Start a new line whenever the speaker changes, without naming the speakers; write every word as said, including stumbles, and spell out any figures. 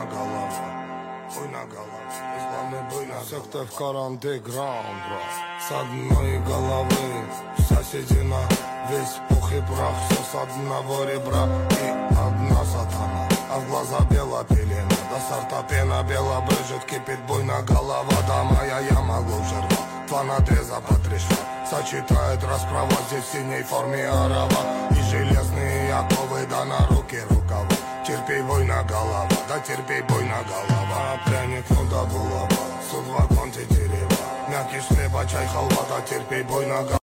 голова, буйна голова, главный буйна. Все, кто в каранте граунд, брат. С одной головы вся седина, весь пух и прах, все с одного ребра. И одна сатана, а в глаза бела пелена. До сорта пена бела брызжет, кипит буйна голова. Да моя яма глубже рва, два надреза потреща. Сочетает расправа здесь в синей форме арава. И железные оковы, да на руки рукава. Терпей, буйна голова, да терпей, буйна голова. Пряник, ну да булава, судьба конти дерева. Мякиш хлеба, чай, халва, да терпей, буйна голова.